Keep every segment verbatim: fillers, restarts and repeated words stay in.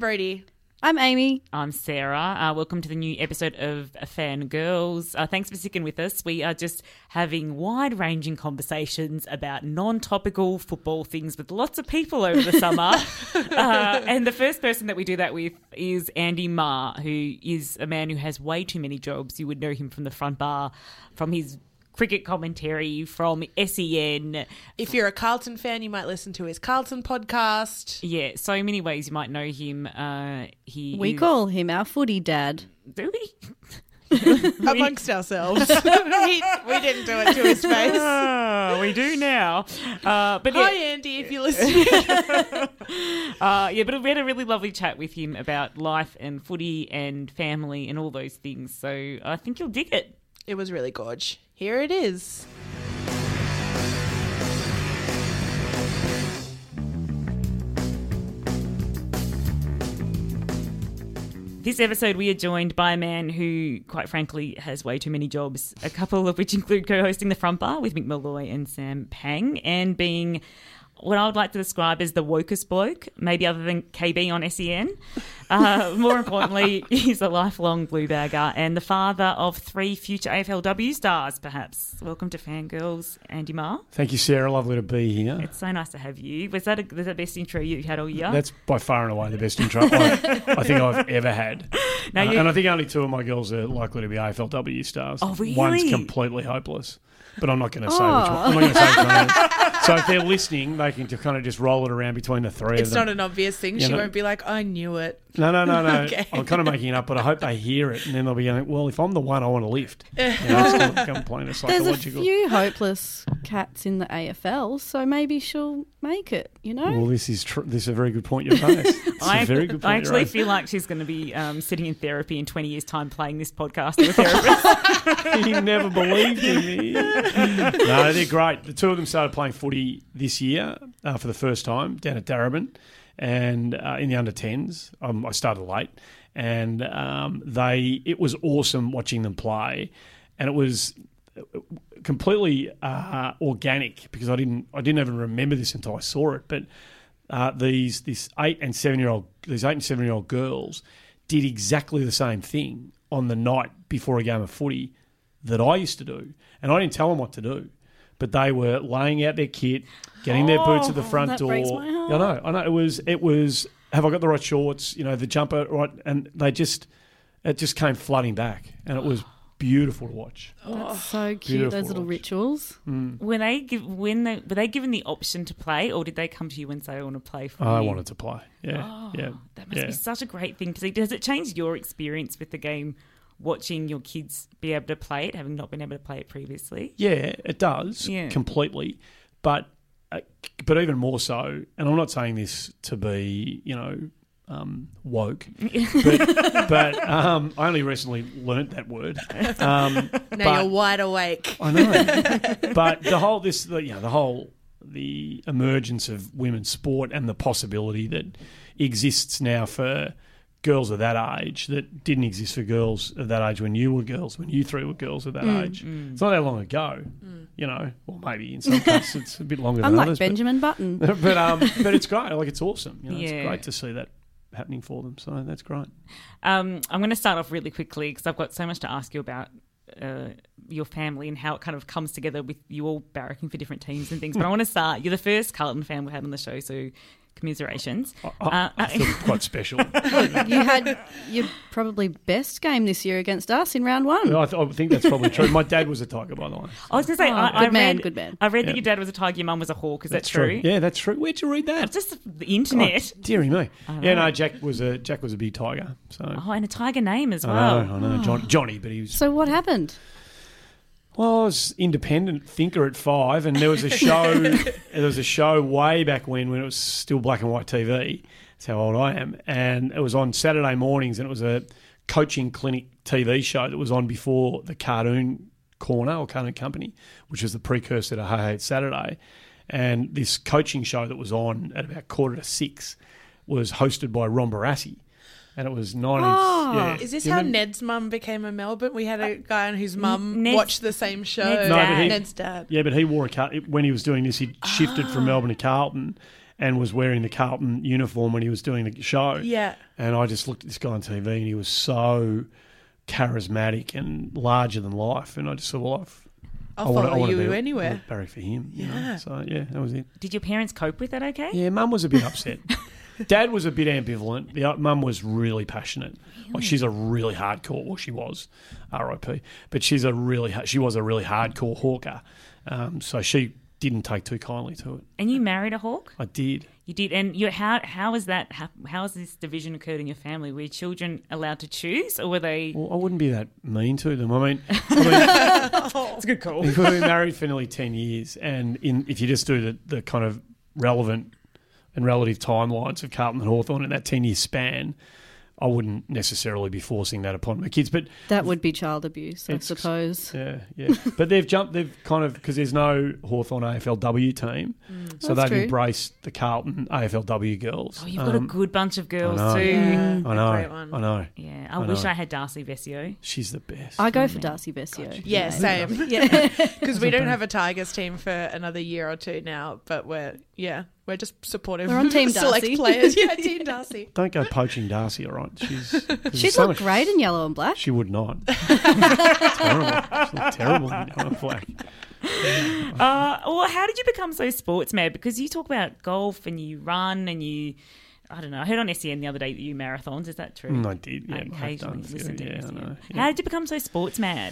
Brody. I'm Amy. I'm Sarah. Uh, welcome to the new episode of Fangirls. Uh, thanks for sticking with us. We are just having wide-ranging conversations about non-topical football things with lots of people over the summer. uh, and the first person that we do that with is Andy Marr, who is a man who has way too many jobs. You would know him from the front bar, from his cricket commentary, from S E N. If you're a Carlton fan, you might listen to his Carlton podcast. Yeah, so many ways you might know him. Uh, he We is... call him our footy dad. Do we? Amongst ourselves. we, we didn't do it to his face. Oh, we do now. Uh, but Hi, yeah. Andy, if you're listening. uh, yeah, but we had a really lovely chat with him about life and footy and family and all those things. So I think you'll dig it. It was really gorge. Here it is. This episode, we are joined by a man who, quite frankly, has way too many jobs, a couple of which include co-hosting The Front Bar with Mick Malloy and Sam Pang, and being what I would like to describe as the wokest bloke, maybe other than K B on S E N. Uh, more importantly, he's a lifelong blue bagger and the father of three future A F L W stars, perhaps. Welcome to Fangirls, Andy Marr. Thank you, Sarah. Lovely to be here. It's so nice to have you. Was that, a, was that the best intro you had all year? That's by far and away the best intro I, I think I've ever had. Now Uh, you- and I think only two of my girls are likely to be A F L W stars. Oh, really? One's completely hopeless. But I'm not going to say Oh. which one. I'm not going to say which one. So if they're listening, they can kind of just roll it around between the three It's of them. not an obvious thing. You She know- won't be like, I knew it. No, no, no, no. Okay. I'm kind of making it up, but I hope they hear it, and then they'll be going, well, if I'm the one, I want to lift. You know, it's kind of complaint. It's There's a psychological. few hopeless cats in the A F L, so maybe she'll make it, you know? Well, this is tr- this is a very good point you've raised. It's I, a very good point I you actually raised. feel like she's going to be um, sitting in therapy in twenty years' time playing this podcast to a therapist. He never believed in me. No, they're great. The two of them started playing footy this year uh, for the first time down at Darabin and uh, in the under tens. Um, I started late, and um, they. It was awesome watching them play, and it was completely uh, organic because I didn't. I didn't even remember this until I saw it. But uh, these this eight and seven year old these eight and seven year old girls did exactly the same thing on the night before a game of footy that I used to do, and I didn't tell them what to do, but they were laying out their kit, getting their boots at the front that door. breaks my heart. I know, I know. It was, it was. Have I got the right shorts? You know, the jumper, right? And they just, it just came flooding back, and it was beautiful to watch. That's so cute, Beautiful those little watch. rituals. When they give, when they were they given the option to play, or did they come to you and say, "I want to play for I you"? wanted to play. Yeah, Oh, yeah. that must yeah. be such a great thing. Because does it change your experience with the game, watching your kids be able to play it, having not been able to play it previously? Yeah, it does Yeah. completely, but uh, but even more so. And I'm not saying this to be, you know, um, woke, but, but um, I only recently learnt that word. Um, Now but- you're wide awake. I know, but the whole this, the, you know, the whole the emergence of women's sport and the possibility that exists now for girls of that age that didn't exist for girls of that age when you were girls, when you three were girls of that age. It's not that long ago, you know. Well, maybe in some cases it's a bit longer than Unlike others. Benjamin Button. But but, um, but it's great. Like it's awesome. You know, Yeah. it's great to see that happening for them. So that's great. Um, I'm going to start off really quickly because I've got so much to ask you about uh, your family and how it kind of comes together with you all barracking for different teams and things. But I want to start. You're the first Carlton fan we had on the show, so commiserations. I, I, Uh, I feel quite special. You had your probably best game this year against us in round one. I, th- I think that's probably true. My dad was a Tiger, by the way. I was going to say, Oh, I, I good man, read, good man. I read that Yeah. your dad was a tiger, your mum was a hawk. Is that true? Yeah, that's true. Where'd you read that? It's just the internet. Oh, dearie me. I Yeah, know. no, Jack was a Jack was a big tiger. So Oh, and a tiger name as I well. know, I know, John, Johnny, but he was. So what happened? Well, I was independent thinker at five, and there was a show. there was a show way back when, when it was still black and white T V. That's how old I am, and it was on Saturday mornings, and it was a coaching clinic T V show that was on before the Cartoon Corner or Cartoon Company, which was the precursor to Hey Hey It's Saturday. And this coaching show that was on at about quarter to six was hosted by Ron Barassi. And it was nineteen. Oh. yeah. Is this Do you how remember- Ned's mum became a Melbourne? We had a guy on whose mum Ned's- watched the same show. Ned's No, but dad. he- Ned's dad. Yeah, but he wore a car when he was doing this. He shifted from Melbourne to Carlton, and was wearing the Carlton uniform when he was doing the show. Yeah. And I just looked at this guy on T V and he was so charismatic and larger than life. And I just thought, well, I've, I'll I wanna, follow I wanna you be, anywhere. I wanna barrack for him. You Yeah. know? So, yeah, that was it. Did your parents cope with that okay? Yeah, Mum was a bit upset. Dad was a bit ambivalent. The uh, Mum was really passionate. Like she's a really hardcore. Well, she was, R I P. But she's a really ha- she was a really hardcore hawker. Um, so she didn't take too kindly to it. And you married a hawk? I did. You did. And you, how how is that? How, how has this division occurred in your family? Were your children allowed to choose, or were they? Well, I wouldn't be that mean to them. I mean, I mean It's a good call. we've been married for nearly ten years, and in if you just do the, the kind of relevant and relative timelines of Carlton and Hawthorn in that ten-year span, I wouldn't necessarily be forcing that upon my kids. But That would be child abuse, I It's- suppose. yeah, yeah. But they've jumped. They've kind of because there's no Hawthorn A F L W team, so That's they've true. embraced the Carlton A F L W girls. Oh, you've got a Um, good bunch of girls I know. too. Yeah. I know. Great one. I know. Yeah, I, I wish know. I had Darcy Vesio. She's the best. I go for Darcy Vesio. Yeah, same. Yeah. Because we don't have a Tigers team for another year or two now, but we're yeah, we're just supportive. We're on Team select Darcy. players. Yeah, Team Darcy. Don't go poaching Darcy, all right? She's 'cause there's She'd so look much- great in yellow and black. She would not. terrible. She looked terrible in yellow and black. Uh, well, how did you become so sports mad? Because you talk about golf and you run and you, I don't know. I heard on S E N the other day that you marathons. Is that true? Mm, I did. Yeah, I I've occasionally done a few, listen to yeah, S E N. I know, How yeah. did you become so sports mad?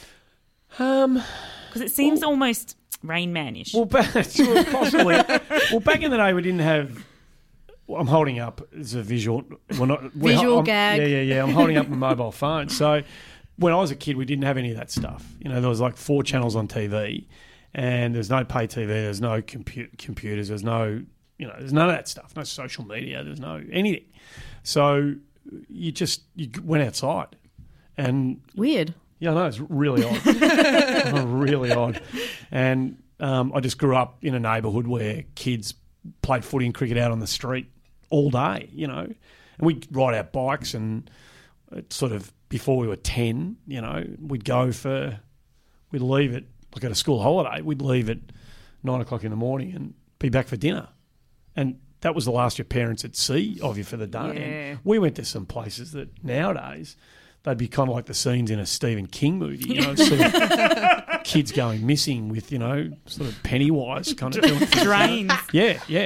Um, Because it seems almost Rain Man-ish. well, back, well, possibly. Well, back in the day, we didn't have. Well, I'm holding up as a visual. Well, not we're- Visual I'm- gag. Yeah, yeah, yeah. I'm holding up a mobile phone. So when I was a kid, we didn't have any of that stuff. You know, there was like four channels on T V, and there's no pay T V. There's no compu- computers. There's no, you know, there's none of that stuff. No social media. There's no anything. So you just you went outside, and Weird. yeah, I know, it's really odd. really odd. And um, I just grew up in a neighbourhood where kids played footy and cricket out on the street all day, you know. And we'd ride our bikes and it sort of, before we were ten, you know, we'd go for, we'd leave at, like at a school holiday, we'd leave at nine o'clock in the morning and be back for dinner. And that was the last your parents would see of you for the day. Yeah. And we went to some places that nowadays they'd be kind of like the scenes in a Stephen King movie, you know, sort of kids going missing with, you know, sort of Pennywise kind of doing things. Drains. Yeah, yeah.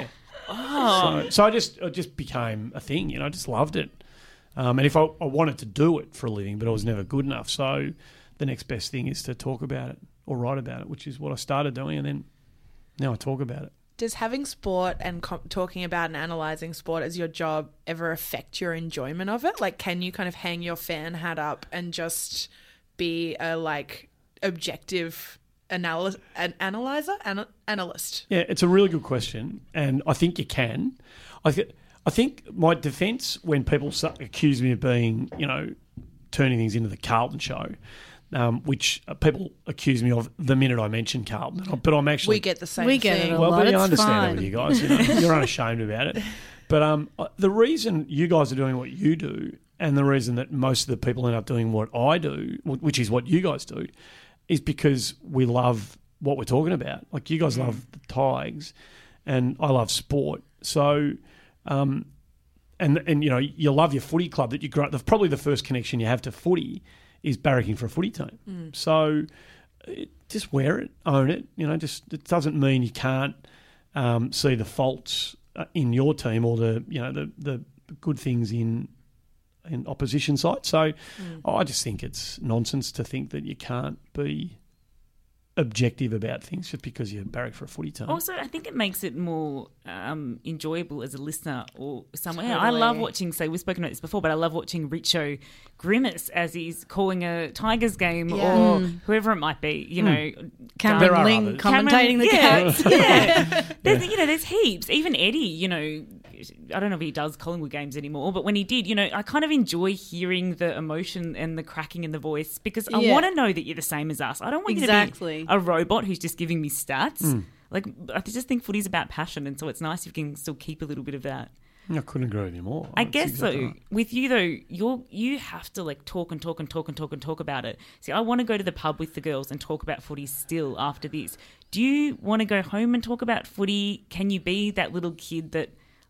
Oh. So, so I just it just became a thing, you know, I just loved it. Um, and if I, I wanted to do it for a living, but I was never good enough. So the next best thing is to talk about it or write about it, which is what I started doing, and then now I talk about it. Does having sport and com- talking about and analysing sport as your job ever affect your enjoyment of it? Like, can you kind of hang your fan hat up and just be a, like, objective analy- an analyzer? Ana- analyst? Yeah, it's a really good question, and I think you can. I, th- I think my defence when people su- accuse me of being, you know, turning things into the Carlton show, um, which uh, people accuse me of the minute I mention Carlton, but I'm actually We get the same We get thing. it a well, lot. but I It's understand fine. that with you guys. You know, you're unashamed about it. But um, the reason you guys are doing what you do, and the reason that most of the people end up doing what I do, wh- which is what you guys do, is because we love what we're talking about. Like you guys love the Tigers, and I love sport. So, um, and and you know, you love your footy club that you grow. The, probably the first connection you have to footy is barracking for a footy team. So, it, just wear it, own it. You know, just it doesn't mean you can't um, see the faults uh, in your team or the you know the the good things in in opposition side. So, I just think it's nonsense to think that you can't be objective about things just because you barrack for a footy team. Also, I think it makes it more um, enjoyable as a listener or someone. I love Totally. watching, say, we've spoken about this before, but I love watching Richo grimace as he's calling a Tigers game Yeah. or whoever it might be, you know. There Cameron are Ling others. commentating the yeah, Cats. yeah. There's, you know, there's heaps. Even Eddie, you know, I don't know if he does Collingwood games anymore, but when he did, you know, I kind of enjoy hearing the emotion and the cracking in the voice because I Yeah. want to know that you're the same as us. I don't want Exactly. you to be a robot who's just giving me stats. Like, I just think footy's about passion, and so it's nice if you can still keep a little bit of that. I couldn't agree with you more. I That's guess exactly so. right. With you though, you're you have to like talk and talk and talk and talk and talk about it. See, I want to go to the pub with the girls and talk about footy still after this. Do you want to go home and talk about footy? Can you be that little kid that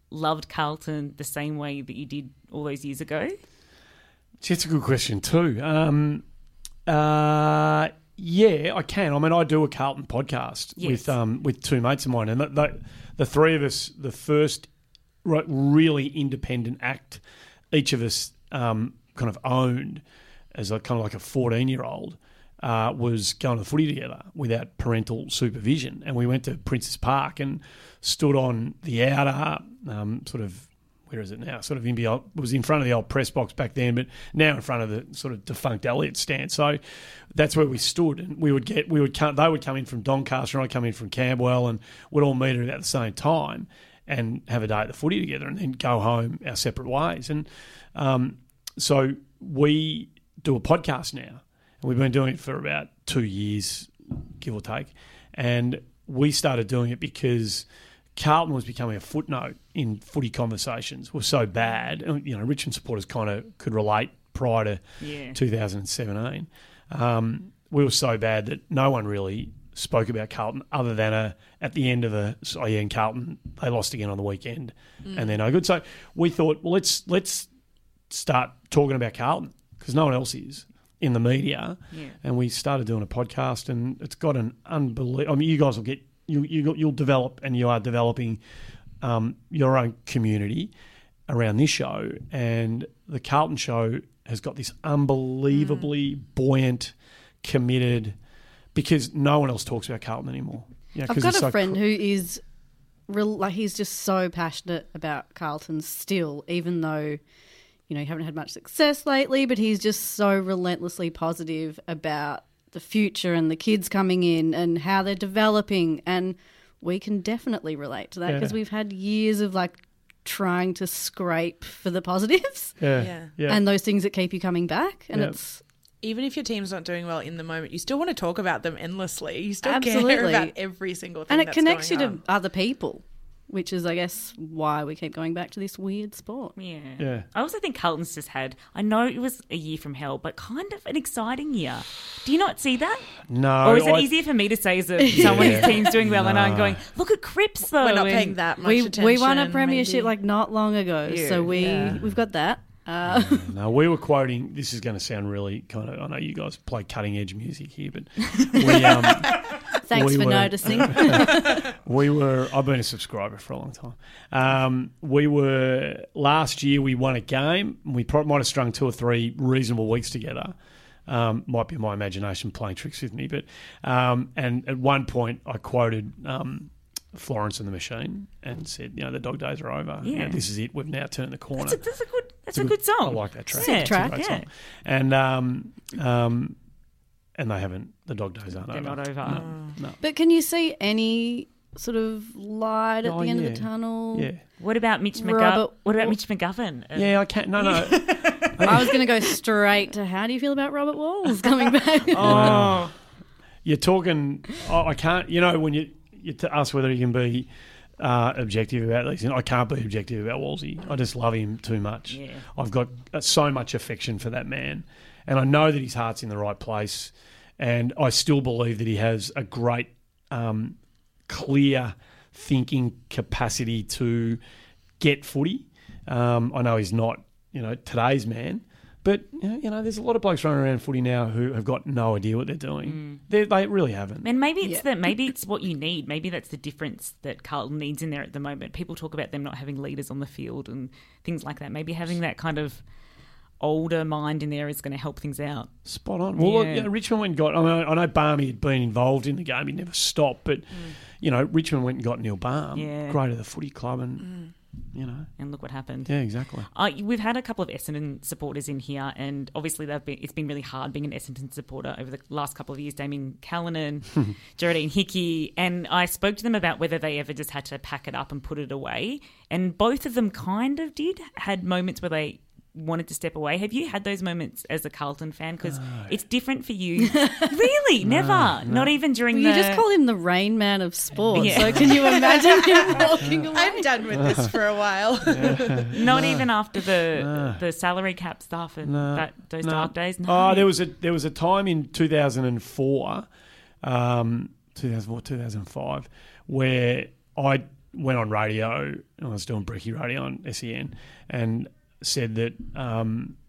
loved Carlton the same way that you did all those years ago? Gee, that's a good question too. Um, uh, yeah, I can. I mean, I do a Carlton podcast Yes. with um, with two mates of mine, and the, the, the three of us, the first re- really independent act each of us um, kind of owned as a kind of like a fourteen-year-old uh, was going to the footy together without parental supervision, and we went to Princes Park and stood on the outer um, sort of. Where is it now? Sort of in beyond, it was in front of the old press box back then, but now in front of the sort of defunct Elliott stand. So that's where we stood, and we would get, we would come, they would come in from Doncaster, and I'd come in from Camberwell, and we'd all meet at about the same time and have a day at the footy together, and then go home our separate ways. And um, so we do a podcast now, and we've been doing it for about two years, give or take, and we started doing it because Carlton was becoming a footnote in footy conversations. Were so bad. You know, Richmond supporters kind of could relate prior to Yeah. two thousand seventeen. Um, we were so bad that no one really spoke about Carlton other than a, at the end of a, oh yeah, in Carlton, they lost again on the weekend and they're no good. So we thought, well, let's let's start talking about Carlton because no one else is in the media. Yeah. And we started doing a podcast, and it's got an unbelievable... I mean, you guys will get... You, you, you'll develop, and you are developing um, your own community around this show. And the Carlton show has got this unbelievably mm. buoyant, committed, because no one else talks about Carlton anymore. You know, I've got a so friend cr- who is, real, like, he's just so passionate about Carlton still, even though, you know, you haven't had much success lately, but he's just so relentlessly positive about the future and the kids coming in and how they're developing, and we can definitely relate to that because Yeah. we've had years of like trying to scrape for the positives Yeah, Yeah. yeah. and those things that keep you coming back, and Yeah. it's Even if your team's not doing well in the moment, you still want to talk about them endlessly. You still Absolutely. care about every single thing and it that's connects you going to on. other people, which is I guess why we keep going back to this weird sport. Yeah. Yeah. I also think Carlton's just had, I know it was a year from hell, but kind of an exciting year. Do you not see that? No. Or is it I- easier for me to say as a, someone whose team's doing well and I'm No. going, look at Cripps though. We're not and- paying that much We attention. we won a premiership maybe. like not long ago, Yeah. so we Yeah. we've got that. Uh, No, we were quoting. This is going to sound really kind of. I know you guys play cutting edge music here, but we um, thanks We for were- noticing. we were. I've been a subscriber for a long time. Um, we were last year. We won a game. We probably might have strung two or three reasonable weeks together. Um, might be my imagination playing tricks with me, but um, and at one point I quoted um, Florence and the Machine and said, "You know, the dog days are over. You know, Yeah. this is it. We've now turned the corner." That's a, that's a good, that's It's a good song. I like that track. Sick It's a track, great yeah. song. And um, um, and they haven't. The dog days aren't They're over. not over. No, no. But can you see any sort of light at Oh, the end yeah. of the tunnel? Yeah, What about Mitch McGovern? Robert- What about Mitch McGovern? Uh, yeah. I can't. No, no. I was going to go straight to how do you feel about Robert Walls coming back? Oh, You're talking. Oh, I can't. You know, when you you to ask whether you can be uh, objective about these things, I can't be objective about Wolsey. I just love him too much. Yeah. I've got uh, so much affection for that man, and I know that his heart's in the right place, and I still believe that he has a great, um, clear thinking capacity to get footy. Um, I know he's not, you know, today's man. But, you know, there's a lot of blokes running around footy now who have got no idea what they're doing. They they really haven't. and maybe it's Yeah. the maybe it's what you need. Maybe that's the difference that Carlton needs in there at the moment. People talk about them not having leaders on the field and things like that. Maybe having that kind of older mind in there is going to help things out. Spot on. Well, Yeah. you know, Richmond went and got... I mean, I know Barmy had been involved in the game. He never stopped. But, you know, Richmond went and got Neil Barm, Yeah. great at the footy club, and, you know... And look what happened. Yeah, exactly. Uh, we've had a couple of Essendon supporters in here, and obviously they've been, it's been really hard being an Essendon supporter over the last couple of years. Damien Callanan, Geraldine Hickey, and I spoke to them about whether they ever just had to pack it up and put it away, and both of them kind of did. Had moments where they wanted to step away. Have you had those moments as a Carlton fan? Because it's different for you. Really, never. Not even during Well, the. you just call him the Rain Man of sport. Yeah. So can you imagine him walking away? I'm done with this for a while. Not even after the the salary cap stuff and No. that those No. dark days. No. Oh, there was a there was a time in two thousand four, um, two thousand four, two thousand five, where I went on radio, I was doing Bricky Radio on S E N, and said that um,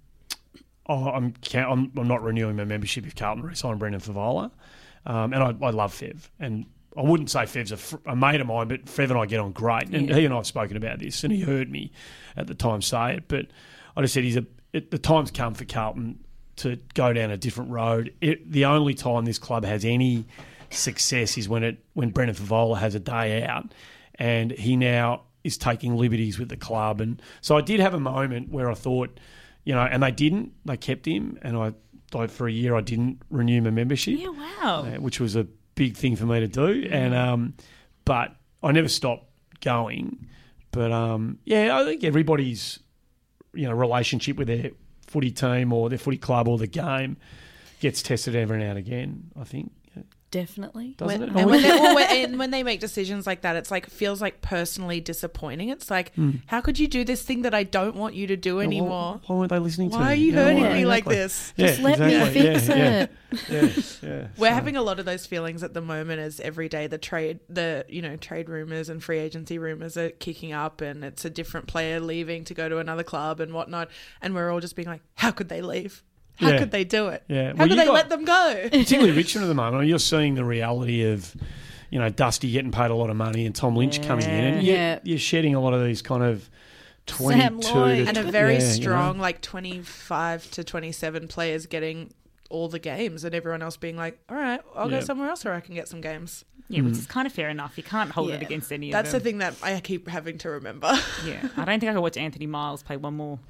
oh, I'm, I'm I'm not renewing my membership if Carlton re-sign Brendan Favola. Um, and I, I love Fev. And I wouldn't say Fev's a, fr- a mate of mine, but Fev and I get on great. And Yeah. he and I have spoken about this, and he heard me at the time say it. But I just said he's a. It, the time's come for Carlton to go down a different road. It, the only time this club has any success is when it when Brendan Favola has a day out, and he now is taking liberties with the club. And so I did have a moment where I thought, you know, and they didn't. They kept him, and I, I for a year I didn't renew my membership. Yeah, wow. Uh, which was a big thing for me to do. And um, but I never stopped going. But um, yeah, I think everybody's, you know, relationship with their footy team or their footy club or the game gets tested every now and again, I think. Definitely. Doesn't when, it? and when they, well, when, and when they make decisions like that, it's like feels like personally disappointing. It's like, Mm. how could you do this thing that I don't want you to do anymore? Why, why weren't they listening to Why me? are you Yeah, hurting why- me like exactly. this? Yeah, Just let exactly. me fix yeah, it. Yeah, yeah, yeah. We're So- having a lot of those feelings at the moment as every day the trade, the you know trade rumors and free agency rumors are kicking up, and it's a different player leaving to go to another club and whatnot, and we're all just being like, how could they leave? How Yeah. could they do it? Yeah. How Well, could you they got- let them go? particularly Richmond at the moment, you're seeing the reality of, you know, Dusty getting paid a lot of money and Tom Lynch coming in, and you're, Yeah. you're shedding a lot of these kind of twenty-two Sam Lloyd. to And a very yeah, you know. strong, like twenty-five to twenty-seven players getting all the games, and everyone else being like, all right, I'll Yeah. go somewhere else where I can get some games. Yeah, which Mm. is kind of fair enough. You can't hold it Yeah. against any That's the of them. thing that I keep having to remember. Yeah, I don't think I could watch Anthony Miles play one more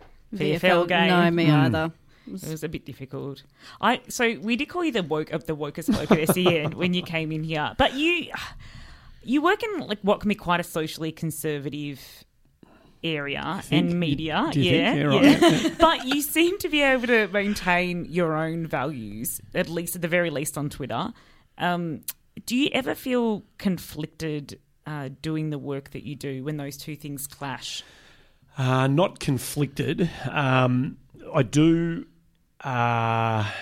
V F V F L L game. No, me Mm. either. It was a bit difficult. I so we did call you the woke of the wokest bloke at S E N when you came in here, but you you work in like what can be quite a socially conservative area think? and media, Do you yeah, think? Yeah, right. yeah. But you seem to be able to maintain your own values, at least at the very least on Twitter. Um, do you ever feel conflicted uh, doing the work that you do when those two things clash? Uh, not conflicted. Um, I do. Uh,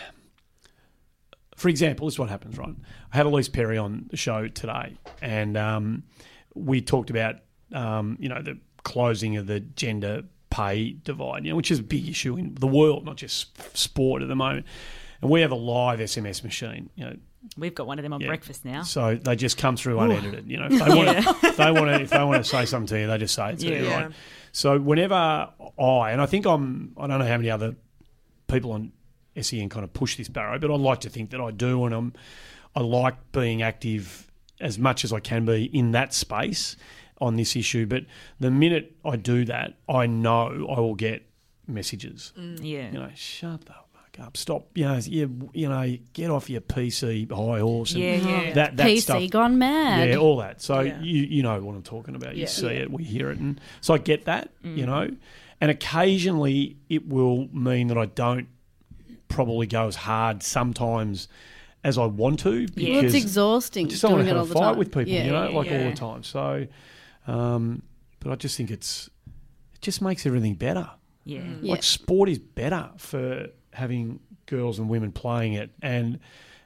for example, this is what happens, right? I had Elise Perry on the show today, and um, we talked about um, you know the closing of the gender pay divide, you know, which is a big issue in the world, not just sport at the moment. And we have a live S M S machine, you know. We've got one of them on Yeah. breakfast now. So they just come through unedited. You know, if they want to, if they want to, if they want to say something to you, they just say it to you, Yeah. right? So whenever I, and I think I'm, I don't know how many other people on S E N kind of push this barrow, but I like to think that I do, and I'm, I like being active as much as I can be in that space on this issue. But the minute I do that, I know I will get messages. Yeah. You know, shut the fuck up, stop. You know, you, you know, get off your P C high horse. And Yeah, yeah. That that P C stuff. gone mad. Yeah, all that. So Yeah. you you know what I'm talking about. You Yeah. see Yeah. it, we hear it, and so I get that. You know, and occasionally it will mean that I don't probably go as hard sometimes as I want to because Yeah. Well, it's exhausting I just don't want doing to it have all a the fight time. with people. Yeah. You know, like all Yeah. the time. So, um, but I just think it's it just makes everything better. Yeah. Yeah. Like sport is better for having girls and women playing it, and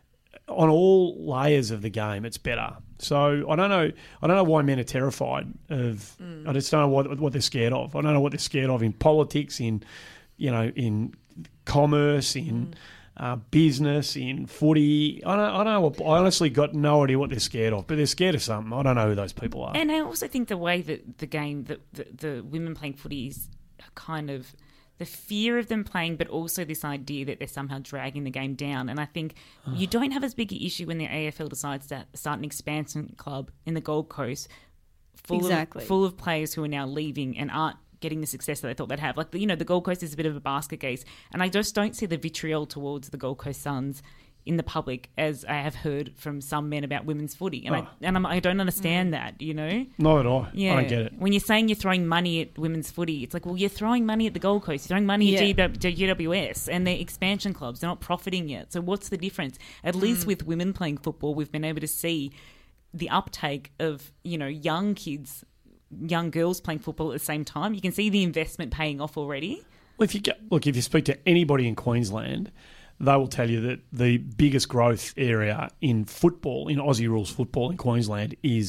on all layers of the game, it's better. So I don't know. I don't know why men are terrified of. I just don't know what what they're scared of. I don't know what they're scared of in politics, in you know, in commerce, in uh, business, in footy. I don't. I don't know. What, I honestly got no idea what they're scared of, but they're scared of something. I don't know who those people are. And I also think the way that the game, that the, the women playing footy is kind of the fear of them playing, but also this idea that they're somehow dragging the game down. And I think you don't have as big an issue when the A F L decides to start an expansion club in the Gold Coast full, Exactly. of, full of players who are now leaving and aren't getting the success that they thought they'd have. Like, you know, the Gold Coast is a bit of a basket case. And I just don't see the vitriol towards the Gold Coast Suns in the public as I have heard from some men about women's footy. And, Oh. I, and I'm, I don't understand that, you know? Not at all. Yeah. I don't get it. When you're saying you're throwing money at women's footy, it's like, well, you're throwing money at the Gold Coast. You're throwing money Yeah. at G W S and they're expansion clubs. They're not profiting yet. So what's the difference? At least with women playing football, we've been able to see the uptake of, you know, young kids, young girls playing football at the same time. You can see the investment paying off already. Well, if you get, look, if you speak to anybody in Queensland, they will tell you that the biggest growth area in football, in Aussie rules football in Queensland, is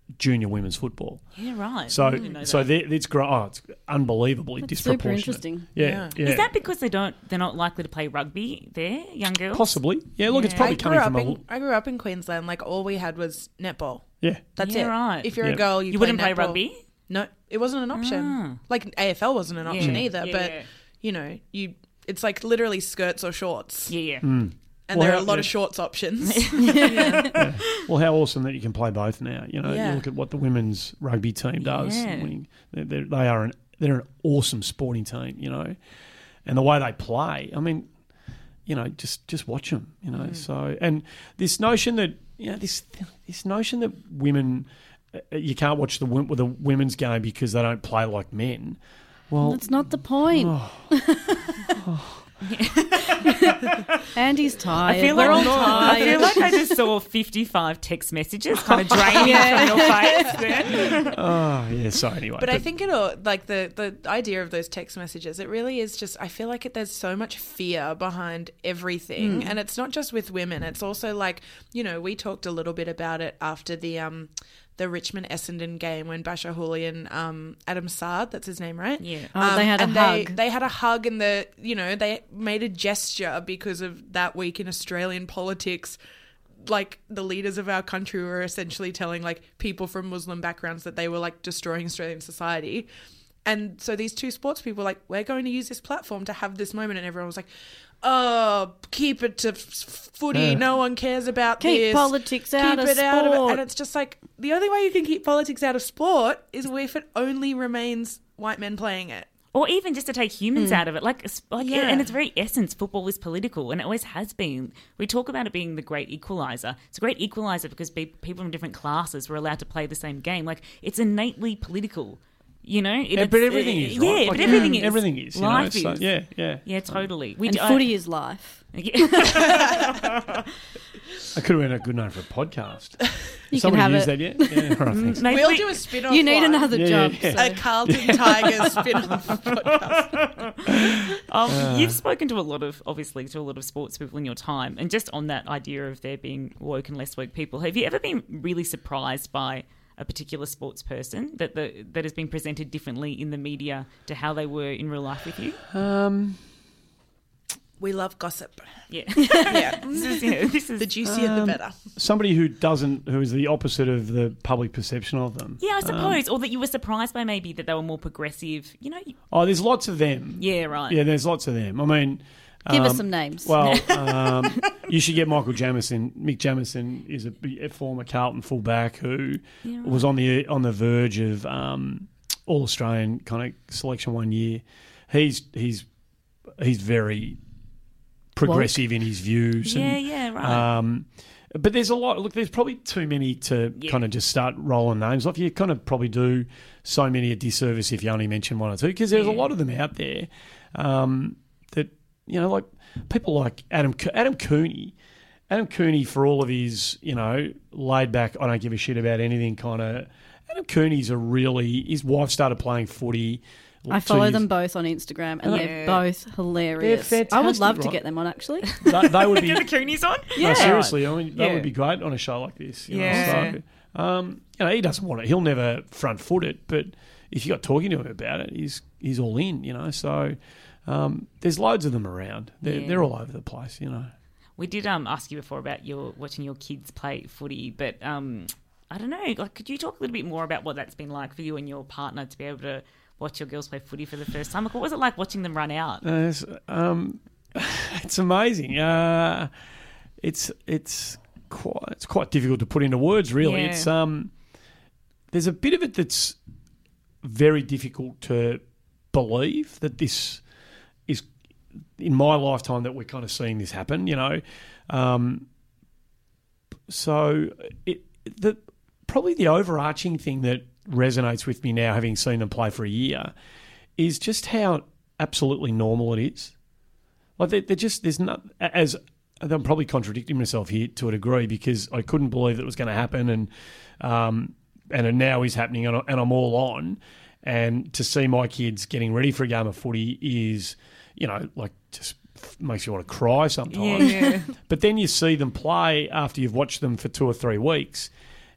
junior women's football. Yeah, right. So, I didn't know so that. they- it's gr- oh, it's unbelievably That's super disproportionate. interesting. Yeah, yeah. Is that because they don't? They're not likely to play rugby there, young girls. Possibly? Yeah. Look, it's Yeah. probably I grew coming up from a. in I grew up in Queensland. Like all we had was netball. Yeah. That's Yeah, it. right. If you're Yeah. a girl, you, You wouldn't play netball. rugby. No, it wasn't an option. Ah. Like A F L wasn't an option Yeah. either. Yeah, but yeah. you know, you it's like literally skirts or shorts, Yeah, yeah. and Well, there are how- a lot yeah. of shorts options. Well, how awesome that you can play both now. You know, Yeah. you look at what the women's rugby team does. Yeah. Winning. They're, they're, they are an they're an awesome sporting team. You know, and the way they play. I mean, you know, just just watch them. You know, so and this notion that you know this this notion that women uh, you can't watch the wo- the women's game because they don't play like men. Well, That's not the point. Andy's tired. I feel We're like all I tired. feel like I just saw fifty-five text messages kind of draining from your face. Then. oh yeah. So anyway, But I think it'll like the the idea of those text messages. It really is just. I feel like it, there's so much fear behind everything, and it's not just with women. It's also like you know we talked a little bit about it after the um the Richmond Essendon game when Basha Julian um Adam Saad, that's his name, right? Yeah. Oh, they had a and hug. They, they had a hug, and the you know they made a gesture because of that week in Australian politics. Like the leaders of our country were essentially telling like people from Muslim backgrounds that they were like destroying Australian society. And so these two sports people were like, we're going to use this platform to have this moment. And everyone was like, oh, keep it to f- footy. Yeah. No one cares about Keep this. politics out keep of it out of it. sport. And it's just like, the only way you can keep politics out of sport is if it only remains white men playing it. Or even just to take humans out of it, like, like Yeah. and its very essence, football is political, and it always has been. We talk about it being the great equalizer. It's a great equalizer because pe- people from different classes were allowed to play the same game. Like, it's innately political, you know. It- yeah, but it's- everything uh, is right. Yeah, Like, but everything is. Everything is. You Life know? So, is. yeah, yeah. Yeah, totally. We and do- footy is life. Yeah. I could have been a good name for a podcast. You Somebody can have used it. that yet? Yeah, all right, thanks. Maybe We'll we- do a spin-off You need one. another Yeah, job. yeah, so- A Carlton Tigers spin-off podcast. Um, you've spoken to a lot of, obviously, to a lot of sports people in your time, and just on that idea of there being woke and less woke people, have you ever been really surprised by a particular sports person that the that has been presented differently in the media to how they were in real life with you? Um, We love gossip. Yeah, Yeah. this is, yeah, this is The juicier the better. somebody who doesn't, who is the opposite of the public perception of them. yeah, I suppose, or that you were surprised by maybe that they were more progressive. You know, you, Oh, there's lots of them. yeah, right. Yeah, there's lots of them. I mean, Give us um, some names. Well, um, you should get Michael Jamison. Mick Jamison is a, a former Carlton fullback who Yeah, right. was on the on the verge of um, All Australian kind of selection one year. He's he's he's very progressive in his views. Yeah, and, yeah, right. Um, but there's a lot. Look, there's probably too many to Yeah. kind of just start rolling names off. You kind of probably do so many a disservice if you only mention one or two, because there's Yeah. a lot of them out there um, that you know, like people like Adam Co- Adam Cooney. Adam Cooney, for all of his you know laid back, I don't give a shit about anything kind of. Adam Cooney's a really. His wife started playing footy. I two follow years- them both on Instagram, and Yeah. they're both hilarious. They're I would fantastic, love to right? get them on, actually. They, they would be. Get the Coonies on? No, seriously, I mean that Yeah. would be great on a show like this. You Yeah. know? So, um, you know, he doesn't want it. He'll never front foot it, but if you got talking to him about it, he's he's all in. You know, so um, there's loads of them around. They're Yeah. they're all over the place. You know. We did um, ask you before about your watching your kids play footy, but um, I don't know. Like, could you talk a little bit more about what that's been like for you and your partner to be able to watch your girls play footy for the first time? Like, what was it like watching them run out? Uh, it's, um, it's amazing. Uh, it's it's quite it's quite difficult to put into words. Really, Yeah. it's um, there's a bit of it that's very difficult to believe that this is in my lifetime that we're kind of seeing this happen. You know, um, so it the probably the overarching thing that resonates with me now, having seen them play for a year, is just how absolutely normal it is. Like they're, they're just there's not as I'm probably contradicting myself here to a degree because I couldn't believe that it was going to happen, and um, and it now is happening, and, I- and I'm all on. And to see my kids getting ready for a game of footy is, you know, like just makes you want to cry sometimes. Yeah. But then you see them play after you've watched them for two or three weeks,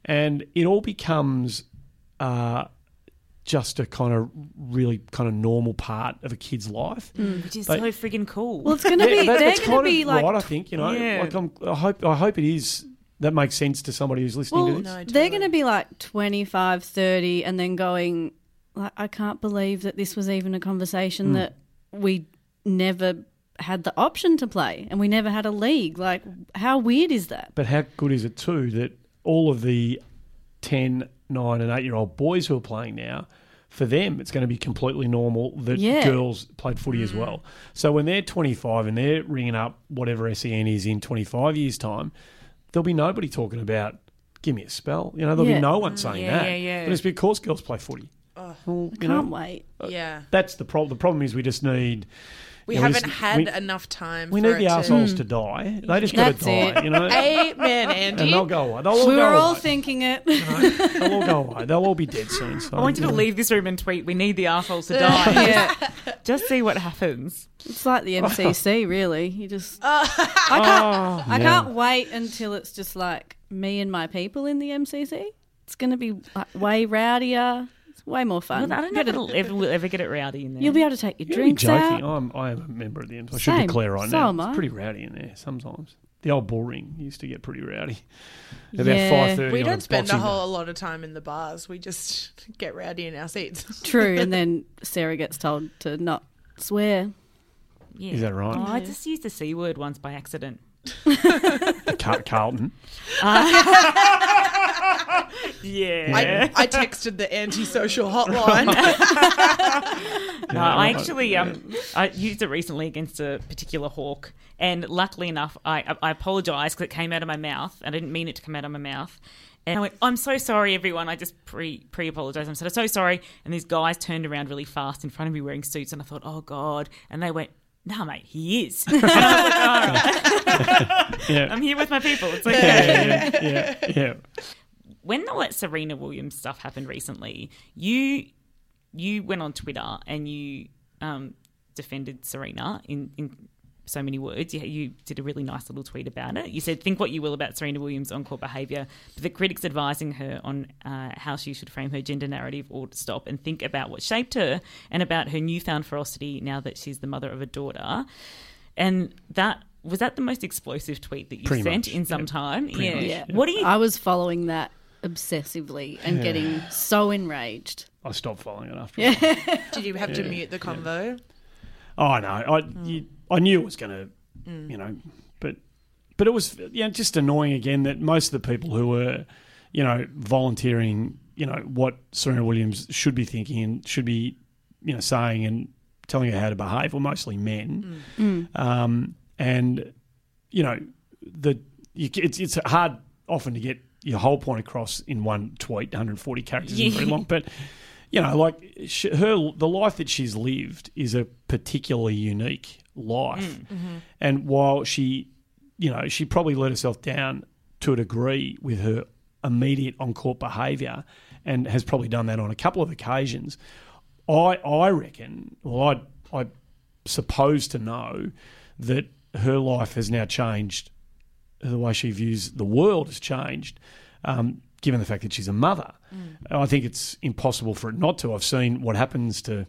and it all becomes uh, just a kind of really kind of normal part of a kid's life. Which is But- so friggin' cool. Well, it's going to Yeah, be. that- They're that's going to kind be of like. right. I think you know. Yeah. Like I'm, I hope. I hope it is. That makes sense to somebody who's listening Well, to this. No, they're totally. going to be like twenty-five, thirty, and then going, like, I can't believe that this was even a conversation Mm. that we never had the option to play and we never had a league. Like, how weird is that? But how good is it too that all of the ten, nine, and eight-year-old boys who are playing now, for them, it's going to be completely normal that Yeah. girls played footy as well. So when they're twenty-five and they're ringing up whatever S E N is in twenty-five years' time, there'll be nobody talking about, give me a spell. You know, there'll Yeah. be no one saying yeah, that. yeah, yeah. But it's because girls play footy. Well, I you can't know, wait. Yeah. that's the problem. The problem is we just need... We you know, we haven't just- had we- enough time We for need it the to... assholes to die. They just got to That's die, it. you know? Amen, And Andy. they'll go away. They'll all We go were all away. thinking it. They'll all go away. They'll all be dead soon. So, I want you to know. leave this room and tweet, we need the arseholes to die. yeah. Just see what happens. It's like the M C C, really. You just. I can't. Oh, I yeah. can't wait until it's just like me and my people in the M C C. It's going to be like, way rowdier. It's way more fun. Well, I don't know if it'll ever, we'll ever get it rowdy in there. You'll be able to take your You're drinks joking. out. I'm, I am a member of the M C C. I should Same. declare right So now. am I. It's pretty rowdy in there sometimes. The old bull ring used to get pretty rowdy. About Yeah. five thirty. We on don't spend a Boxing whole lot of time in the bars. We just get rowdy in our seats. True, and then Sarah gets told to not swear. Yeah. Is that right? Oh, I just used the C word once by accident. Day. Car- Carlton. Yeah. I, I texted the antisocial hotline. No, I actually um I used it recently against a particular hawk, and luckily enough, I I apologised because it came out of my mouth. I didn't mean it to come out of my mouth. And I went, I'm so sorry, everyone. I just pre pre apologised. I said, I'm so sorry. And these guys turned around really fast in front of me wearing suits, and I thought, oh God. And they went, no, mate, he is. And I was like, all right. Yeah. I'm here with my people. It's okay. yeah, yeah, yeah, yeah. When the like, Serena Williams stuff happened recently, you you went on Twitter and you um, defended Serena in, in so many words. You, you did a really nice little tweet about it. You said, think what you will about Serena Williams' on-court behaviour, but the critics advising her on uh, how she should frame her gender narrative or to stop and think about what shaped her and about her newfound ferocity now that she's the mother of a daughter. And that was that the most explosive tweet that you Pretty sent much, in some yeah. time? Pretty Yeah. much, Yeah. What do you I was following that obsessively and Yeah. getting so enraged. I stopped following it after a while. Did you have to Yeah. mute the convo? Oh, no. I, you, I knew it was going to, you know, but but it was you know, just annoying again that most of the people who were, you know, volunteering, you know, what Serena Williams should be thinking and should be, you know, saying and telling her how to behave were mostly men. Um, and, you know, the you, it's it's hard often to get your whole point across in one tweet. one hundred forty characters isn't very Yeah. long, but you know, like she, her the life that she's lived is a particularly unique life, and while she, you know, she probably let herself down to a degree with her immediate on-court behaviour, and has probably done that on a couple of occasions. I I reckon, well, I I suppose to know that her life has now changed. The way she views the world has changed, um, given the fact that she's a mother. I think it's impossible for it not to. I've seen what happens to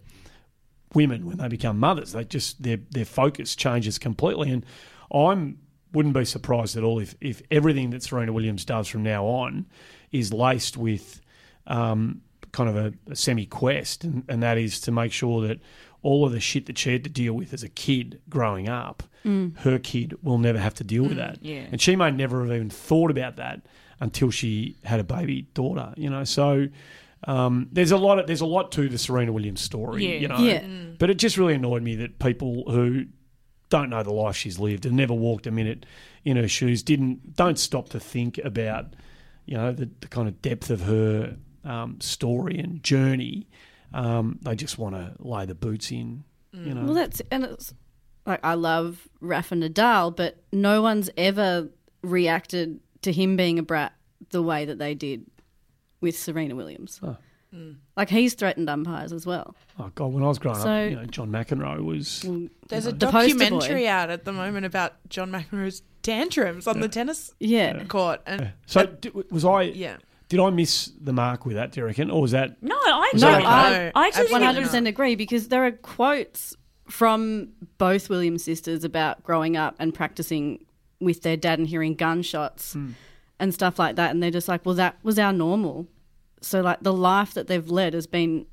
women when they become mothers. They just their their focus changes completely, and I'm wouldn't be surprised at all if if everything that Serena Williams does from now on is laced with um, kind of a, a semi-quest, and, and that is to make sure that all of the shit that she had to deal with as a kid growing up, her kid will never have to deal with that. yeah. And she may never have even thought about that until she had a baby daughter, you know. So um, there's a lot of, there's a lot to the Serena Williams story, Yeah. you know. Yeah. But it just really annoyed me that people who don't know the life she's lived and never walked a minute in her shoes didn't don't stop to think about, you know, the, the kind of depth of her um, story and journey. Um, they just want to lay the boots in, you know. Well, that's and it's like I love Rafa Nadal, but no one's ever reacted to him being a brat the way that they did with Serena Williams. Oh. Like he's threatened umpires as well. Oh God, when I was growing So- up, you know, John McEnroe was. There's a The poster boy. documentary out at the moment about John McEnroe's tantrums on the tennis Yeah. court. And So d- was I? yeah. Did I miss the mark with that, do you reckon? Or was that... No, I actually, No, I, I actually one think hundred percent agree, because there are quotes from both Williams sisters about growing up and practicing with their dad and hearing gunshots Mm. and stuff like that, and they're just like, well, that was our normal. So, like, the life that they've led has been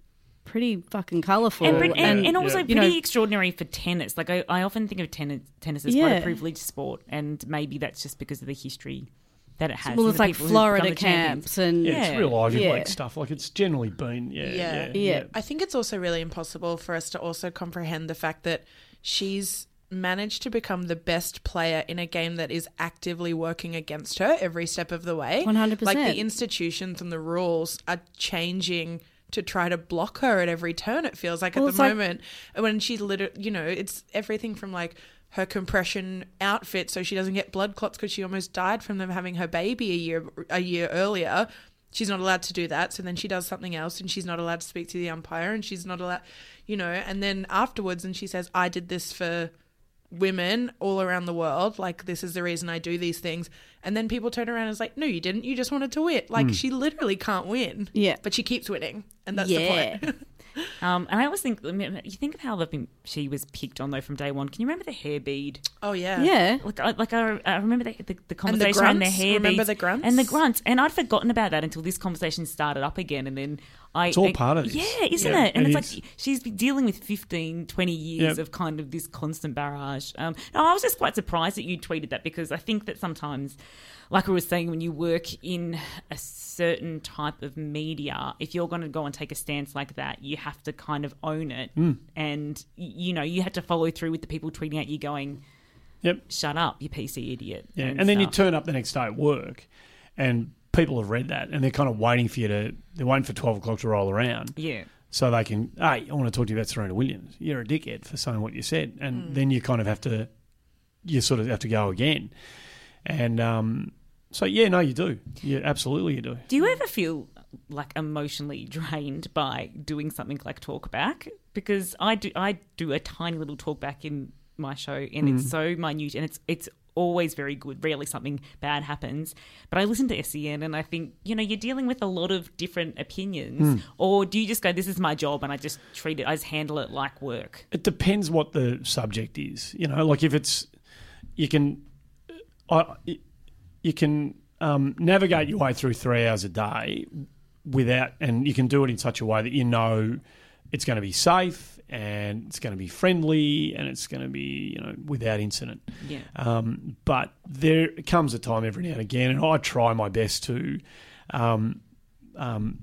pretty fucking colourful. And, and, and, and also Yeah. pretty you know- extraordinary for tennis. Like, I, I often think of tennis, tennis as quite Yeah. a privileged sport, and maybe that's just because of the history that it has. Well, and it's the like people who've Florida become the champions. camps and... Yeah, Yeah. it's real Ivy Yeah. League stuff. Like, it's generally been... Yeah, Yeah. yeah. Yeah. I think it's also really impossible for us to also comprehend the fact that she's managed to become the best player in a game that is actively working against her every step of the way. one hundred percent. Like, the institutions and the rules are changing to try to block her at every turn, it feels like, Well, at it's the like- moment. When she's literally, you know, it's everything from like her compression outfit so she doesn't get blood clots because she almost died from them having her baby a year a year earlier. She's not allowed to do that. So then she does something else and she's not allowed to speak to the umpire and she's not allowed, you know, and then afterwards, and she says, I did this for women all around the world. Like, this is the reason I do these things. And then people turn around and it's like, no, you didn't. You just wanted to win. Like, she literally can't win. Yeah. But she keeps winning. And that's Yeah. the point. Um, and I always think, I mean, you think of how they've been, she was picked on though from day one. Can you remember the hair bead? Oh, yeah. Yeah. Like, I, like I, I remember the, the, the conversation around the grunts? hair Remember beads the grunts? and the grunts, and I'd forgotten about that until this conversation started up again, and then I. It's all I- part of this. Yeah, isn't Yeah, it? And it it's is. like she's been dealing with fifteen, twenty years Yep. of kind of this constant barrage. Um, no, I was just quite surprised that you tweeted that, because I think that sometimes, like I was saying, when you work in a certain type of media, if you're going to go and take a stance like that, you have to kind of own it. Mm. And, y- you know, you have to follow through with the people tweeting at you going, Yep. shut up, you P C idiot. Yeah. And, then you stuff. turn up the next day at work and people have read that and they're kind of waiting for you to... They're waiting for twelve o'clock to roll around. Yeah. So they can, hey, I want to talk to you about Serena Williams. You're a dickhead for saying what you said. And then you kind of have to... You sort of have to go again. And... um So, yeah, no, you do. Yeah, absolutely you do. Do you ever feel like emotionally drained by doing something like talkback? Because I do I do a tiny little talkback in my show, and it's so minute, and it's it's always very good. Rarely something bad happens. But I listen to S E N and I think, you know, you're dealing with a lot of different opinions. Or do you just go, this is my job, and I just treat it, I just handle it like work? It depends what the subject is. You know, like if it's... You can... I, you can um, navigate your way through three hours a day without... And you can do it in such a way that you know it's going to be safe and it's going to be friendly and it's going to be, you know, without incident. Yeah. Um, but there comes a time every now and again, and I try my best to um, um,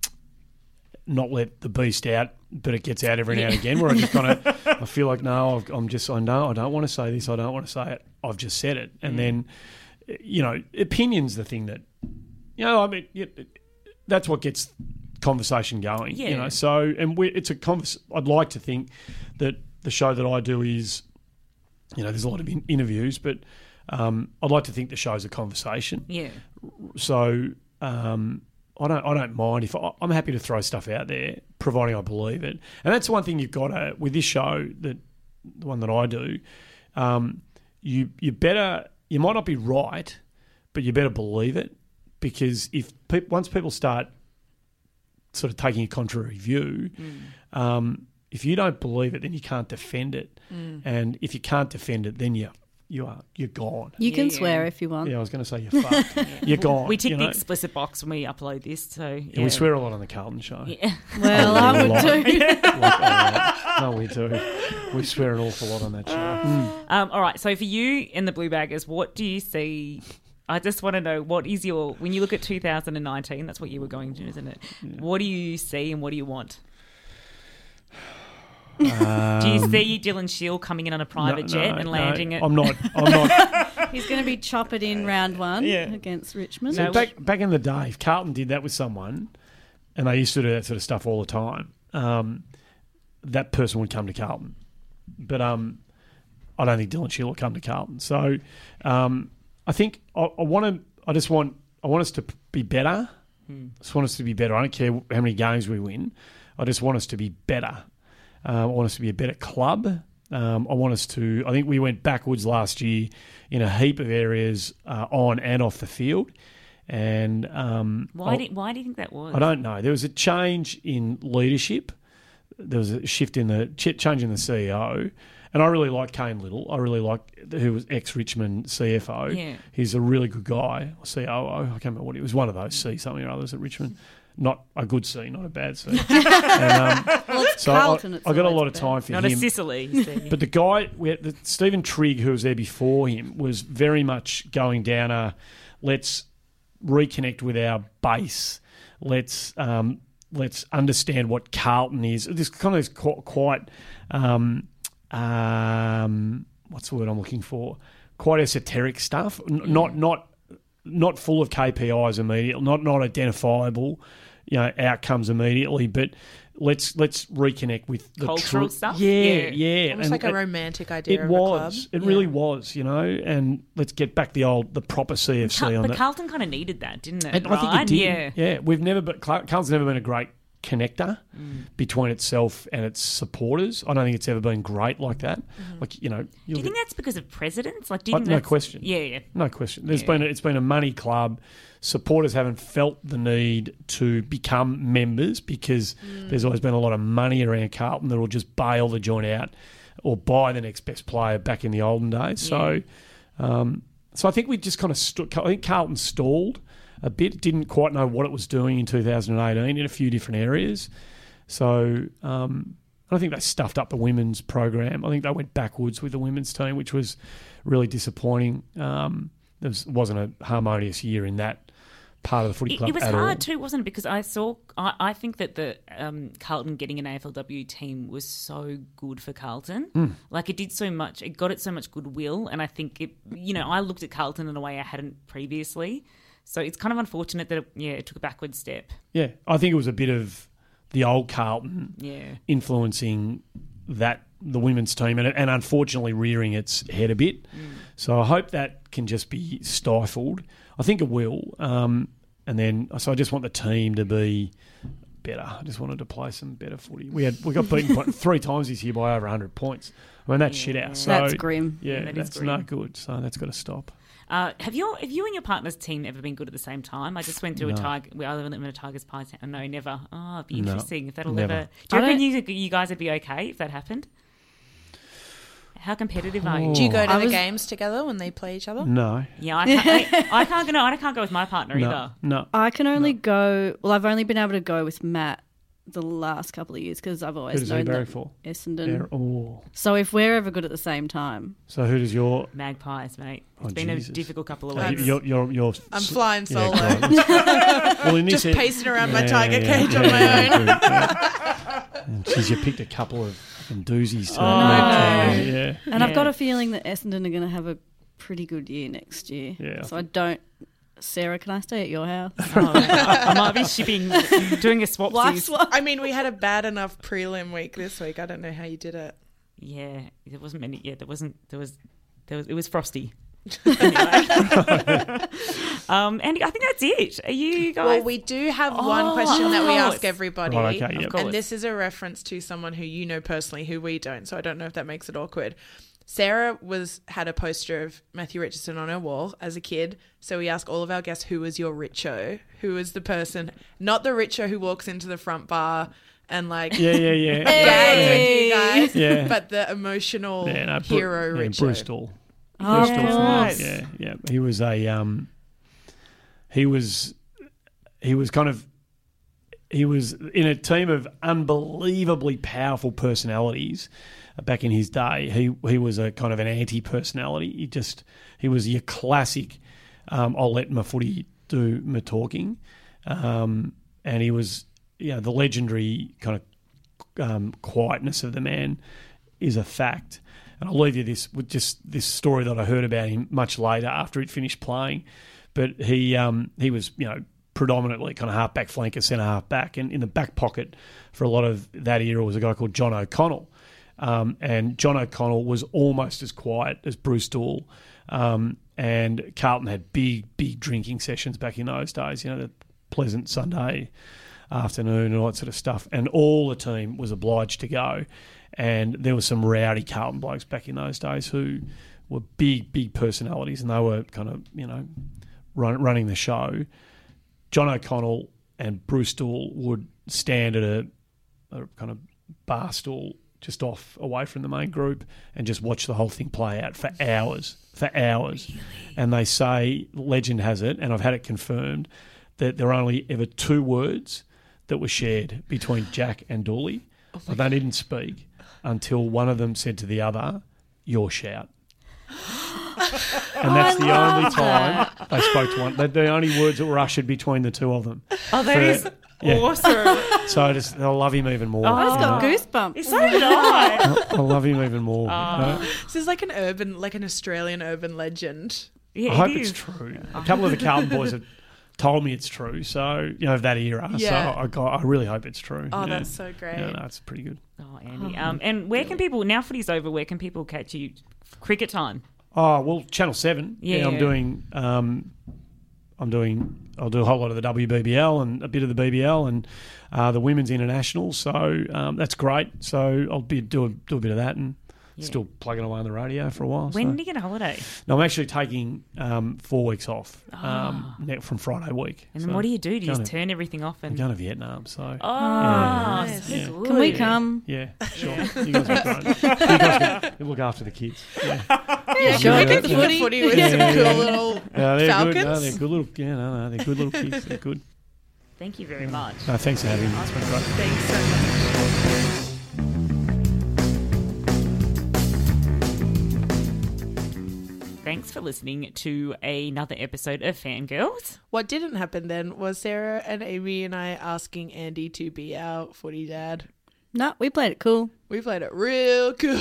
not let the beast out, but it gets out every now and again, where I just kind of I feel like, no, I've, I'm just I know I don't want to say this, I don't want to say it. I've just said it, and then you know, opinion's the thing that you know. I mean, it, that's what gets conversation going. Yeah. You know, so and we, it's a convers. I'd like to think that the show that I do is, you know, there's a lot of in- interviews, but um, I'd like to think the show's a conversation. Yeah. So um, I don't I don't mind if I, I'm happy to throw stuff out there, providing I believe it. And that's one thing you've got to with this show, that the one that I do. Um, you you better you might not be right, but you better believe it, because if pe- once people start sort of taking a contrary view, mm. um, if you don't believe it, then you can't defend it, mm. and if you can't defend it, then you you are you're gone. You Yeah, can yeah. swear if you want. Yeah, I was going to say you're fucked. You're gone. We tick you the know? explicit box when we upload this, so yeah. Yeah, we swear a lot on the Carlton show. Yeah. Well, I would too. Like, uh, no, we do. We swear an awful lot on that show. Mm. Um, all right, so for you in the Blue Baggers, what do you see? I just want to know, what is your, when you look at two thousand nineteen, that's what you were going to, isn't it? Yeah. What do you see and what do you want? Um, do you see Dylan Shield coming in on a private no, jet no, and no, landing it? I'm not. I'm not. He's going to be choppered in round one Yeah. against Richmond. No, back back in the day, if Carlton did that with someone, and they used to do that sort of stuff all the time, um, that person would come to Carlton. But um, I don't think Dylan Shield will come to Carlton. So um, I think I, I want to. I just want. I want us to be better. Hmm. I just want us to be better. I don't care how many games we win. I just want us to be better. Um, I want us to be a better club. Um, I want us to... I think we went backwards last year in a heap of areas uh, on and off the field. And um, Why I- do Why do you think that was? I don't know. There was a change in leadership. There was a shift in the ch- change in the C E O, and I really like Kane Little. I really like who was ex Richmond C F O. Yeah. He's a really good guy. Or C O O. I can't remember what he was. One of those C something or others at Richmond. Not a good C, not a bad C. and, um, Well, it's so Carlton. I, it's I got a always lot of bad. time for Not him. a Sicily. see. But the guy, we had the, Stephen Trigg, who was there before him, was very much going down a let's reconnect with our base. Let's um, let's understand what Carlton is. This kind of is quite, quite um, um, what's the word I'm looking for? Quite esoteric stuff. N- Not not not full of K P Is immediately. Not not identifiable, you know, outcomes immediately. But let's let's reconnect with the Cultural tru- stuff? Yeah, Yeah. yeah. Almost And- like a and- romantic idea it of was. a club. It really was, you know. And let's get back the old, the proper C F C Car- on but that. Carlton kind of needed that, didn't it? And right? I think it did. Yeah. Yeah, we've never, but Car- Carlton's never been a great connector Mm. between itself and its supporters. I don't think it's ever been great like that. Like you know, Do you'll you think get- that's because of presidents? Like, do you Uh, think no that's- question. Yeah, yeah. no question. There's Yeah. been a, it's been a money club. Supporters haven't felt the need to become members because there's always been a lot of money around Carlton that will just bail the joint out or buy the next best player back in the olden days. So, um, so I think we just kind of st- I think Carlton stalled a bit. Didn't quite know what it was doing in two thousand eighteen in a few different areas. So um, I think they stuffed up the women's program. I think they went backwards with the women's team, which was really disappointing. Um, there was, wasn't a harmonious year in that part of the footy It, club it was at hard all. too, wasn't it? Because I saw, I, I think that the um, Carlton getting an A F L W team was so good for Carlton. Hmm. Like it did so much, it got it so much goodwill, and I think it, you know, I looked at Carlton in a way I hadn't previously. So it's kind of unfortunate that it, yeah, it took a backward step. Yeah, I think it was a bit of the old Carlton Yeah. influencing that the women's team and, and unfortunately rearing its head a bit. So I hope that can just be stifled. I think it will. Um, and then so I just want the team to be better. I just wanted to play some better footy. We had we got beaten by, three times this year by over one hundred points. I mean that's shit out. So That's grim. yeah, Yeah, that is that's grim. no good. So that's got to stop. Uh, have you have you and your partner's team ever been good at the same time? I just went through a No. tiger. We I live in a Tigers pie town. No, never. Oh, it'd be No, interesting if that'll never. ever. Do you I reckon don't- you, you guys would be okay if that happened? How competitive are you? Do you go to I the was- games together when they play each other? No, Yeah, I can't. I, I can't go. No, I can't go with my partner no, either. no. I can only go. Well, I've only been able to go with Matt the last couple of years because I've Who always does he known barrack that for? Essendon. Yeah, oh. So if we're ever good at the same time, So who does your? Magpies, mate. It's Oh, been Jesus. a difficult couple of Uh, weeks. your, your, your, I'm flying yeah, solo. go on. Well, in this Just e- pacing around my Yeah, tiger yeah, cage yeah, on my yeah, own. yeah. And Jeez, you picked a couple of fucking doozies. To Oh, I know. Yeah. and I've Yeah. got a feeling that Essendon are going to have a pretty good year next year. Yeah, I So I don't. Sarah, can I stay at your house? Oh, I, I might be shipping, doing a swap. Wife swap. I mean, we had a bad enough prelim week this week. I don't know how you did it. Yeah, there wasn't many. Yeah, there wasn't. There was. There was. It was frosty. Anyway. um, Andy, I think that's it. Are you guys? Well, we do have one Oh, question that we of ask course. everybody. Right, okay, yep. Of course. And this is a reference to someone who you know personally who we don't. So I don't know if that makes it awkward. Sarah was had a poster of Matthew Richardson on her wall as a kid. So we ask all of our guests, who is your Richo? Who is the person, not the Richo who walks into the front bar and like Yeah, yeah, yeah. gags with you guys, Yeah. but the emotional Yeah, no, Bru- hero yeah, Richo. Bristol. Oh, Bristol of from- course. Yeah, yeah. He was a um, he was he was kind of he was in a team of unbelievably powerful personalities back in his day. He he was a kind of an anti-personality. He just he was your classic. Um, I'll let my footy do my talking, um, and he was you know the legendary kind of um, quietness of the man is a fact. And I'll leave you this with just this story that I heard about him much later after he'd finished playing. But he um, he was, you know, predominantly kind of half-back flanker, centre-half-back. And in the back pocket for a lot of that era was a guy called John O'Connell. Um, and John O'Connell was almost as quiet as Bruce Dool. Um, and Carlton had big, big drinking sessions back in those days, you know, the pleasant Sunday afternoon and all that sort of stuff. And all the team was obliged to go. And there were some rowdy Carlton blokes back in those days who were big, big personalities, and they were kind of, you know, run, running the show, John O'Connell and Bruce Stool would stand at a, a kind of bar stool just off away from the main group and just watch the whole thing play out for hours, for hours. Really? And they say, legend has it, and I've had it confirmed, that there are only ever two words that were shared between Jack and Dooley. Oh but they didn't speak until one of them said to the other, "Your shout." And that's the only time they spoke to one. They're the only words that were ushered between the two of them. Oh, that For, is yeah. awesome. So I just, I love him even more. Oh, I've got you know? goosebumps. So did I. I, I love him even more. Oh. You know? This is like an urban, like an Australian urban legend. Yeah, I it hope is. it's true. A couple of the Carlton boys have told me it's true. So, you know, of that era. Yeah. So I, got, I really hope it's true. Oh, yeah. that's so great. Yeah, no, it's pretty good. Oh, Andy. Um, and where can people, now footy's over, where can people catch you? Cricket time. Oh, well, Channel seven. Yeah. I'm doing, um, I'm doing, I'll do a whole lot of the W B B L and a bit of the B B L and uh, the Women's International. So um, that's great. So I'll be do a, do a bit of that and Yeah. still plugging away on the radio for a while. When so. do you get a holiday? No, I'm actually taking um, four weeks off um, ne- from Friday week. And then So what do you do? Do you going just to- turn everything off I'm and... going to Vietnam, so Oh, Yeah. so Yeah. good. Can we come? yeah, sure. You guys are great. You guys can look after the kids. Yeah, Yeah, Sure. can we get the Yeah. footy, footy with Yeah, some yeah, cool yeah. little yeah they're Falcons? good. No, they're good little. Yeah, no, no, they're good little kids. They're good. Thank you very much. No, thanks for having me. It's been great. Thanks so much. Thanks for listening to another episode of Fangirls. What didn't happen then was Sarah and Amy and I asking Andy to be our footy dad. No, we played it cool. We played it real cool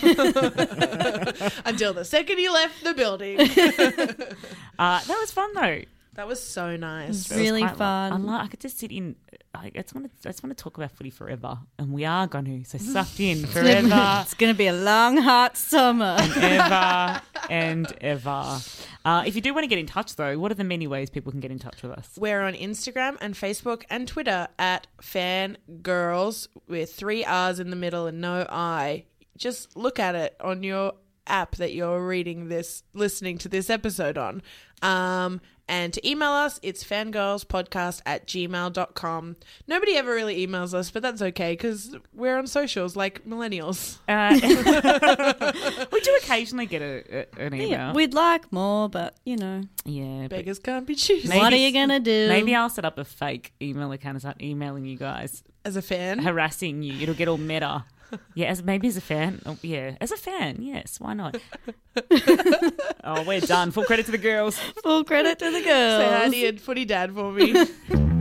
until the second he left the building. Uh, that was fun though. That was so nice. It's It was really quite fun. I, like, I could just sit in. I just want to. I just want to talk about footy forever, and we are going to. So sucked in forever, It's going to be a long, hot summer. ever and ever. Uh, if you do want to get in touch, though, what are the many ways people can get in touch with us? We're on Instagram and Facebook and Twitter at Fangirls with three R's in the middle and no I. Just look at it on your app that you're reading this, listening to this episode on. Um, and to email us, it's fangirlspodcast at gmail dot com. Nobody ever really emails us, but that's okay because we're on socials like millennials. Uh, we do occasionally get a, a, an email. Yeah, we'd like more, but, you know, yeah, but Beggars can't be choosers. Maybe- what are you going to do? maybe I'll set up a fake email account and start emailing you guys, As a fan. harassing you. It'll get all meta. Yeah, as maybe as a fan. Oh, yeah, as a fan. Yes, why not? Oh, we're done. Full credit to the girls. Full credit to the girls. Say hi to your footy dad for me.